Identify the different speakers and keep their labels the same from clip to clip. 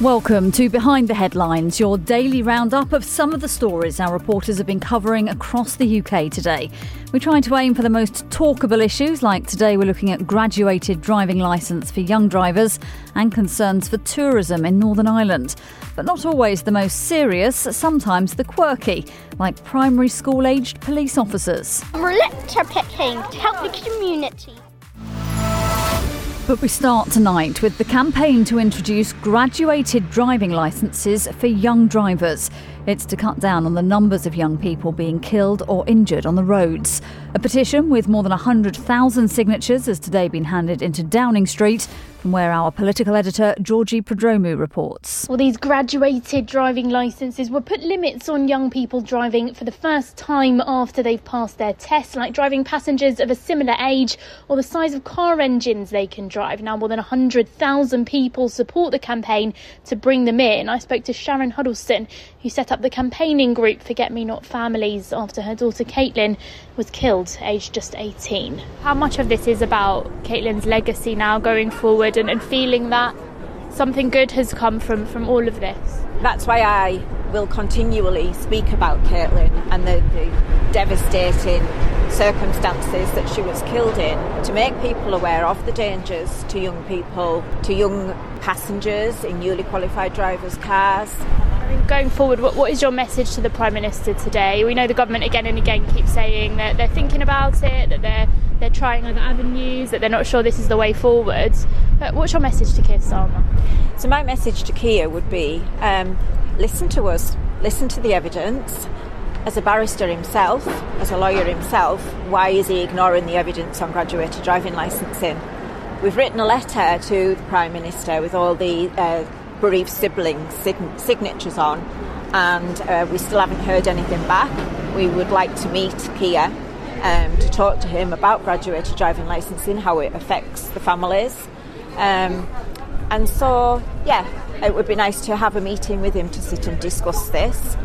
Speaker 1: Welcome to Behind the Headlines, your daily roundup of some of the stories our reporters have been covering across the UK today. We try to aim for the most talkable issues, like today we're looking at graduated driving licence for young drivers and concerns for tourism in Northern Ireland. But not always the most serious, sometimes the quirky, like primary school-aged police officers.
Speaker 2: We're litter picking to help the community.
Speaker 1: But we start tonight with the campaign to introduce graduated driving licences for young drivers. It's to cut down on the numbers of young people being killed or injured on the roads. A petition with more than 100,000 signatures has today been handed into Downing Street, from where our political editor Georgie Prodromou reports.
Speaker 3: Well, these graduated driving licences will put limits on young people driving for the first time after they've passed their test, like driving passengers of a similar age or the size of car engines they can drive. Now, more than 100,000 people support the campaign to bring them in. I spoke to Sharon Huddleston, who set up the campaigning group Forget Me Not Families after her daughter Caitlin was killed, aged just 18. How much of this is about Caitlin's legacy now going forward and feeling that something good has come from all of this?
Speaker 4: That's why I will continually speak about Caitlin and the devastating circumstances that she was killed in, to make people aware of the dangers to young people, to young passengers in newly qualified drivers' cars.
Speaker 3: Going forward, what is your message to the Prime Minister today? We know the government again and again keeps saying that they're thinking about it, that they're trying other avenues, that they're not sure this is the way forward. But what's your message to Keir Starmer?
Speaker 4: So my message to Keir would be, listen to us, listen to the evidence. As a barrister himself, as a lawyer himself, why is he ignoring the evidence on graduated driving licensing? We've written a letter to the Prime Minister with all the bereaved siblings' signatures on, and we still haven't heard anything back. We would like to meet Keir to talk to him about graduated driving licensing, how it affects the families. And so, it would be nice to have a meeting with him to sit and discuss this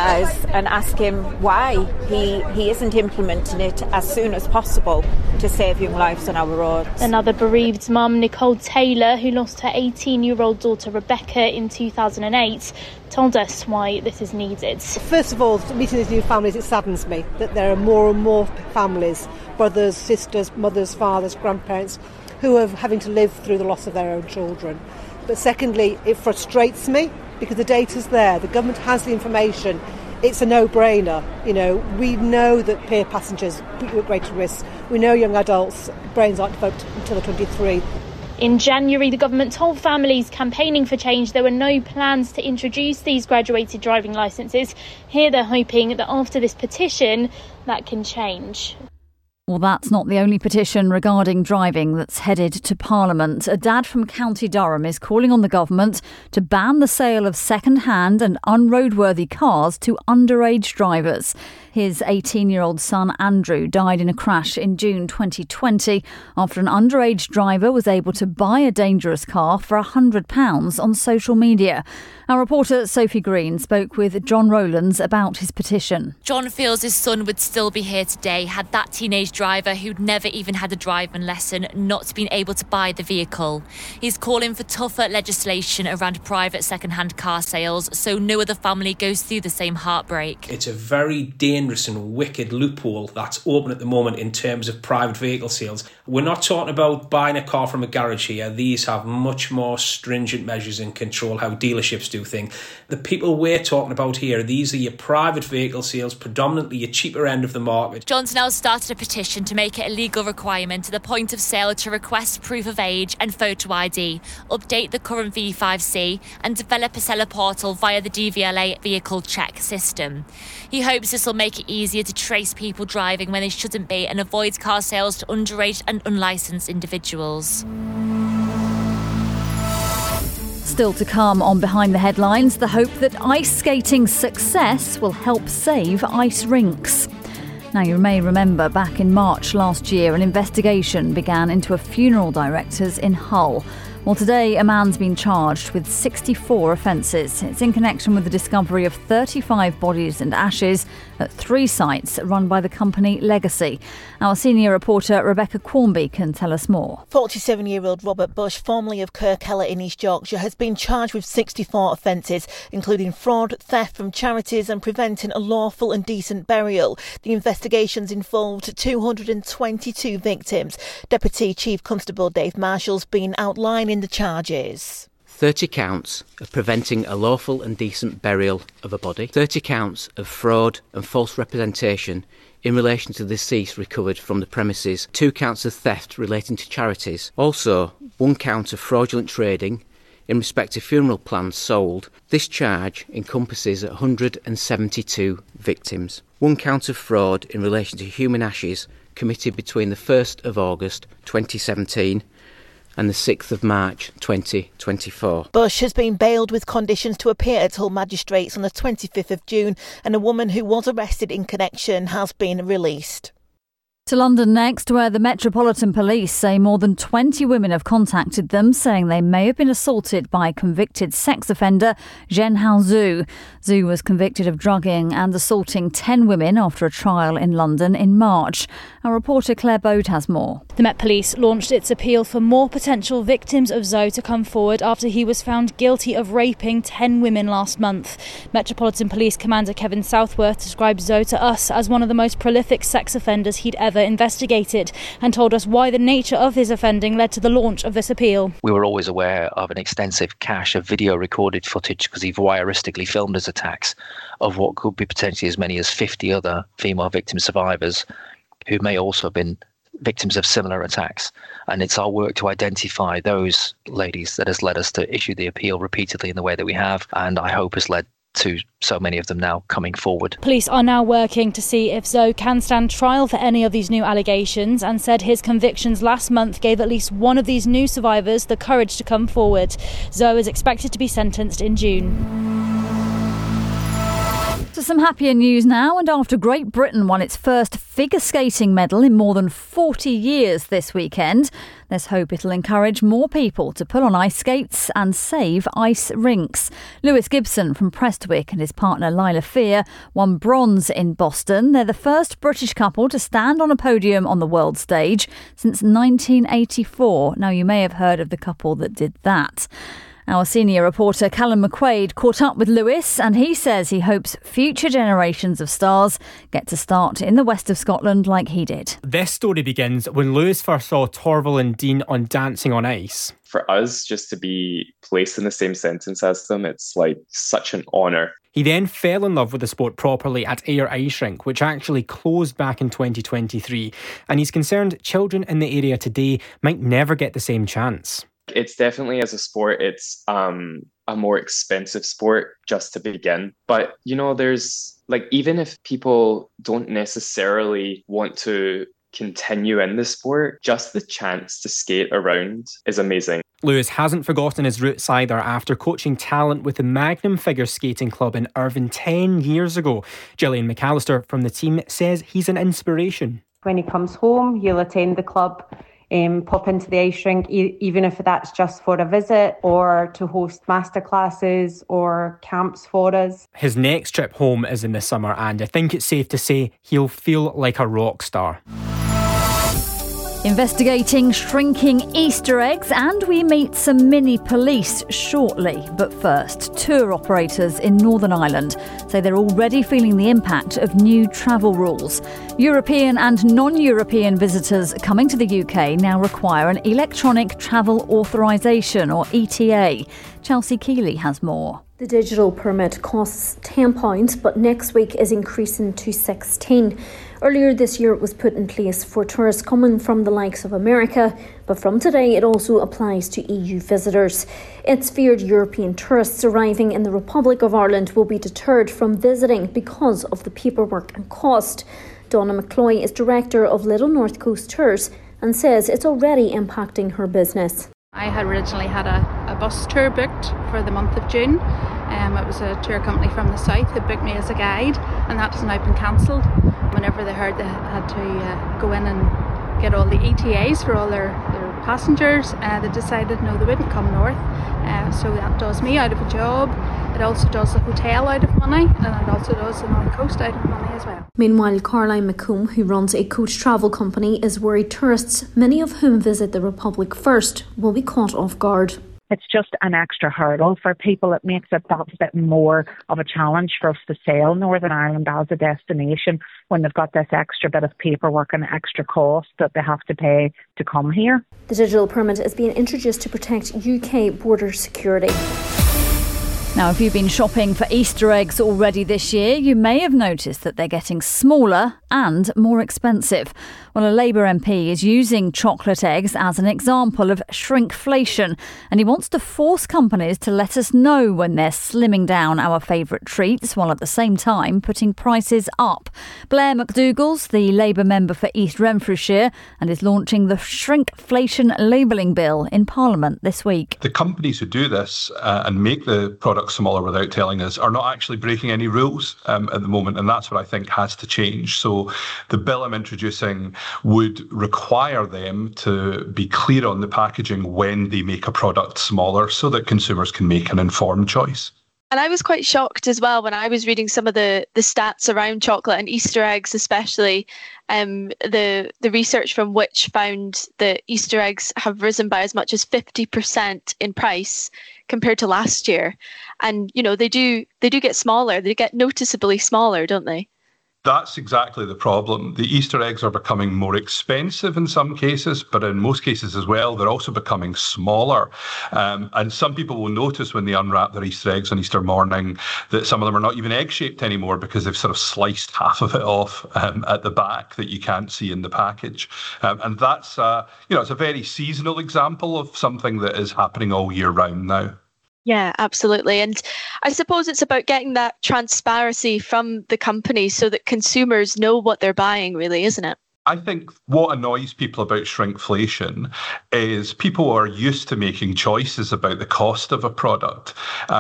Speaker 4: and ask him why he isn't implementing it as soon as possible to save young lives on our roads.
Speaker 3: Another bereaved mum, Nicole Taylor, who lost her 18-year-old daughter Rebecca in 2008, told us why this is needed.
Speaker 5: First of all, meeting these new families, it saddens me that there are more and more families, brothers, sisters, mothers, fathers, grandparents, who are having to live through the loss of their own children. But secondly, it frustrates me because the data's there, the government has the information, it's a no-brainer. You know, we know that peer passengers put you at greater risk. We know young adults' brains aren't developed until they're 23.
Speaker 3: In January, the government told families campaigning for change there were no plans to introduce these graduated driving licences. Here they're hoping that after this petition, that can change.
Speaker 1: Well, that's not the only petition regarding driving that's headed to Parliament. A dad from County Durham is calling on the government to ban the sale of second-hand and unroadworthy cars to underage drivers. His 18-year-old son, Andrew, died in a crash in June 2020 after an underage driver was able to buy a dangerous car for £100 on social media. Our reporter Sophie Green spoke with John Rowlands about his petition.
Speaker 6: John feels his son would still be here today had that teenage driver who'd never even had a driving lesson not been able to buy the vehicle. He's calling for tougher legislation around private second-hand car sales so no other family goes through the same heartbreak.
Speaker 7: It's a very dangerous and wicked loophole that's open at the moment in terms of private vehicle sales. We're not talking about buying a car from a garage here. These have much more stringent measures and control how dealerships do things. The people we're talking about here, these are your private vehicle sales, predominantly your cheaper end of the market.
Speaker 6: John's now started a petition to make it a legal requirement at the point of sale to request proof of age and photo ID, update the current V5C and develop a seller portal via the DVLA vehicle check system. He hopes this will make it easier to trace people driving when they shouldn't be and avoid car sales to underage and unlicensed individuals.
Speaker 1: Still to come on Behind the Headlines, the hope that ice skating success will help save ice rinks. Now, you may remember back in March last year, an investigation began into a funeral directors in Hull. Well, today a man's been charged with 64 offences. It's in connection with the discovery of 35 bodies and ashes at 3 sites run by the company Legacy. Our senior reporter Rebecca Quarmby can tell us more.
Speaker 8: 47-year-old Robert Bush, formerly of Kirkella in East Yorkshire, has been charged with 64 offences, including fraud, theft from charities and preventing a lawful and decent burial. The investigations involved 222 victims. Deputy Chief Constable Dave Marshall's been outlining the charges.
Speaker 9: 30 counts of preventing a lawful and decent burial of a body, 30 counts of fraud and false representation in relation to the deceased recovered from the premises, 2 counts of theft relating to charities, also 1 count of fraudulent trading in respect to funeral plans sold. This charge encompasses 172 victims. 1 count of fraud in relation to human ashes committed between the 1st of August 2017 and the 6th of March 2024.
Speaker 8: Bush has been bailed with conditions to appear at Hull Magistrates on the 25th of June, and a woman who was arrested in connection has been released.
Speaker 1: To London next, where the Metropolitan Police say more than 20 women have contacted them, saying they may have been assaulted by convicted sex offender Zhenhao Zhu. Zhu was convicted of drugging and assaulting 10 women after a trial in London in March. Our reporter Claire Bode has more.
Speaker 10: The Met Police launched its appeal for more potential victims of Zhu to come forward after he was found guilty of raping 10 women last month. Metropolitan Police Commander Kevin Southworth described Zhu to us as one of the most prolific sex offenders he'd ever investigated, and told us why the nature of his offending led to the launch of this appeal.
Speaker 11: We were always aware of an extensive cache of video recorded footage, because he voyeuristically filmed his attacks, of what could be potentially as many as 50 other female victim survivors who may also have been victims of similar attacks. And it's our work to identify those ladies that has led us to issue the appeal repeatedly in the way that we have, and I hope has led to so many of them now coming forward.
Speaker 10: Police are now working to see if Zhu can stand trial for any of these new allegations, and said his convictions last month gave at least one of these new survivors the courage to come forward. Zhu is expected to be sentenced in June.
Speaker 1: To some happier news now, and after Great Britain won its first figure skating medal in more than 40 years this weekend, there's hope it'll encourage more people to put on ice skates and save ice rinks. Lewis Gibson from Prestwick and his partner Lila Fear won bronze in Boston. They're the first British couple to stand on a podium on the world stage since 1984. Now, you may have heard of the couple that did that. Our senior reporter Callum McQuaid caught up with Lewis, and he says he hopes future generations of stars get to start in the west of Scotland like he did.
Speaker 12: This story begins when Lewis first saw Torvill and Dean on Dancing on Ice.
Speaker 13: For us, just to be placed in the same sentence as them, it's like such an honour.
Speaker 12: He then fell in love with the sport properly at Ayr Ice Rink, which actually closed back in 2023, and he's concerned children in the area today might never get the same chance.
Speaker 13: It's definitely, as a sport, it's a more expensive sport just to begin. But, you know, there's like, even if people don't necessarily want to continue in the sport, just the chance to skate around is amazing.
Speaker 12: Lewis hasn't forgotten his roots either after coaching talent with the Magnum Figure Skating Club in Irvine 10 years ago. Gillian McAllister from the team says he's an inspiration.
Speaker 14: When he comes home, he'll attend the club, pop into the ice rink, even if that's just for a visit or to host masterclasses or camps for us.
Speaker 12: His next trip home is in the summer, and I think it's safe to say he'll feel like a rock star.
Speaker 1: Investigating shrinking Easter eggs, and we meet some mini police shortly. But first, tour operators in Northern Ireland say they're already feeling the impact of new travel rules. European and non-European visitors coming to the UK now require an electronic travel authorisation, or ETA. Chelsea Keeley has more.
Speaker 15: The digital permit costs £10, but next week is increasing to £16. Earlier this year it was put in place for tourists coming from the likes of America, but from today it also applies to EU visitors. It's feared European tourists arriving in the Republic of Ireland will be deterred from visiting because of the paperwork and cost. Donna McCloy is director of Little North Coast Tours and says it's already impacting her business.
Speaker 16: I had originally had a bus tour booked for the month of June. It was a tour company from the south that booked me as a guide, and that has now been cancelled. Whenever they heard they had to go in and get all the ETAs for all their passengers. They decided no, they wouldn't come north. So that does me out of a job. It also does the hotel out of money, and it also does the North Coast out of money as well.
Speaker 15: Meanwhile, Caroline McComb, who runs a coach travel company, is worried tourists, many of whom visit the Republic first, will be caught off guard.
Speaker 17: It's just an extra hurdle for people. It makes it that bit more of a challenge for us to sail Northern Ireland as a destination when they've got this extra bit of paperwork and extra cost that they have to pay to come here.
Speaker 15: The digital permit is being introduced to protect UK border security.
Speaker 1: Now, if you've been shopping for Easter eggs already this year, you may have noticed that they're getting smaller and more expensive. Well, a Labour MP is using chocolate eggs as an example of shrinkflation, and he wants to force companies to let us know when they're slimming down our favourite treats, while at the same time putting prices up. Blair McDougall's the Labour member for East Renfrewshire and is launching the shrinkflation labelling bill in Parliament this week.
Speaker 18: The companies who do this and make the products smaller without telling us are not actually breaking any rules at the moment, and that's what I think has to change. So the bill I'm introducing would require them to be clear on the packaging when they make a product smaller so that consumers can make an informed choice.
Speaker 19: And I was quite shocked as well when I was reading some of the stats around chocolate and Easter eggs especially. The research from Which found that Easter eggs have risen by as much as 50% in price compared to last year. And, you know, they do get smaller. They get noticeably smaller, don't they?
Speaker 18: That's exactly the problem. The Easter eggs are becoming more expensive in some cases, but in most cases as well, they're also becoming smaller. And some people will notice when they unwrap their Easter eggs on Easter morning that some of them are not even egg-shaped anymore because they've sort of sliced half of it off at the back that you can't see in the package. And that's, it's a very seasonal example of something that is happening all year round now.
Speaker 19: Yeah, absolutely. And I suppose it's about getting that transparency from the companies so that consumers know what they're buying, really, isn't it?
Speaker 18: I think what annoys people about shrinkflation is people are used to making choices about the cost of a product.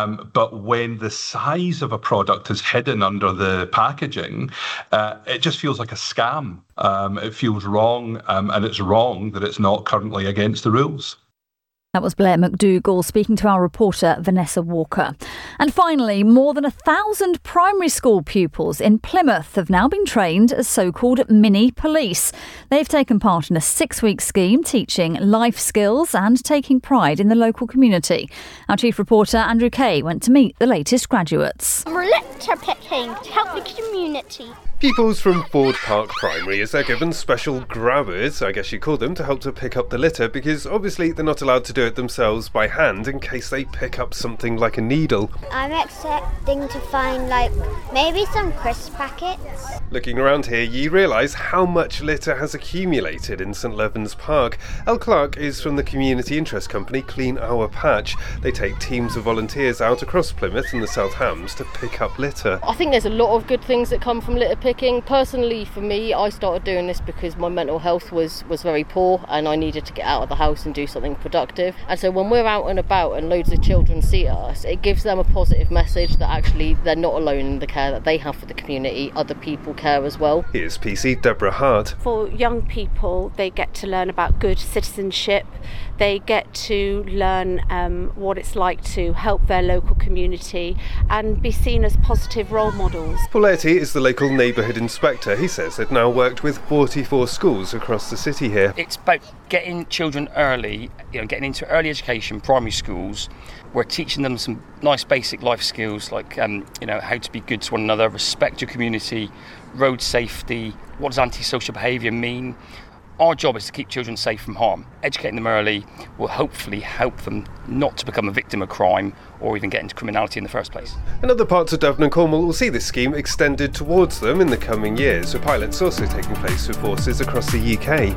Speaker 18: But when the size of a product is hidden under the packaging, it just feels like a scam. It feels wrong, and it's wrong that it's not currently against the rules.
Speaker 1: That was Blair McDougall speaking to our reporter Vanessa Walker. And finally, more than 1,000 primary school pupils in Plymouth have now been trained as so-called mini police. They've taken part in a 6-week scheme teaching life skills and taking pride in the local community. Our chief reporter Andrew Kay went to meet the latest graduates.
Speaker 2: We're litter picking to help the community.
Speaker 20: Pupils from Ford Park Primary are given special grabbers, I guess you call them, to help to pick up the litter because obviously they're not allowed to do it themselves by hand in case they pick up something like a needle.
Speaker 21: I'm expecting to find maybe some crisp packets.
Speaker 20: Looking around here, you realise how much litter has accumulated in St Leven's Park. Elle Clark is from the community interest company Clean Our Patch. They take teams of volunteers out across Plymouth and the South Hams to pick up litter.
Speaker 22: I think there's a lot of good things that come from litter picking. Personally, for me, I started doing this because my mental health was very poor and I needed to get out of the house and do something productive. And so when we're out and about and loads of children see us, it gives them a positive message that actually they're not alone in the care that they have for the community. Other people care as well.
Speaker 20: Here's PC Deborah Hart.
Speaker 23: For young people, they get to learn about good citizenship. They get to learn what it's like to help their local community and be seen as positive role models.
Speaker 20: Paul Etty is the local neighbourhood inspector. He says they've now worked with 44 schools across the city here.
Speaker 24: It's about getting children early, getting into early education, primary schools. We're teaching them some nice basic life skills like, how to be good to one another, respect your community, road safety, what does antisocial behaviour mean. Our job is to keep children safe from harm. Educating them early will hopefully help them not to become a victim of crime or even get into criminality in the first place.
Speaker 20: And other parts of Devon and Cornwall will see this scheme extended towards them in the coming years, with pilots also taking place with forces across the UK.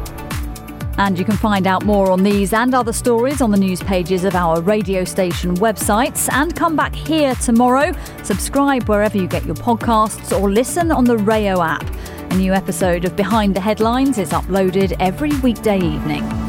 Speaker 1: And you can find out more on these and other stories on the news pages of our radio station websites. And come back here tomorrow. Subscribe wherever you get your podcasts or listen on the Rayo app. A new episode of Behind the Headlines is uploaded every weekday evening.